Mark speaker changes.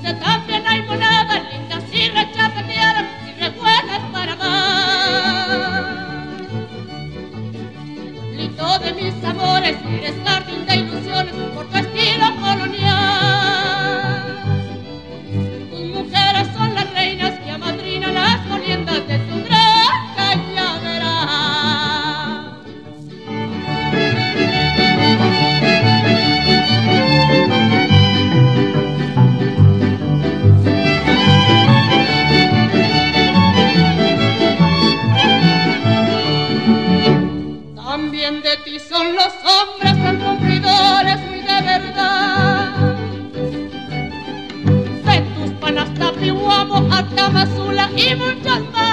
Speaker 1: donde también hay monadas lindas y rechapeteadas y rebuenas para amar. Lito de mis amores, eres jardín de ilusiones por tu estilo colonial. Tus mujeres son las reinas que amadrinan las moliendas de tu gran cañaveral. También de ti son los hombres tan cumplidores, muy de verdad. De tus panas Tapihuamo, Atamazula y muchos más.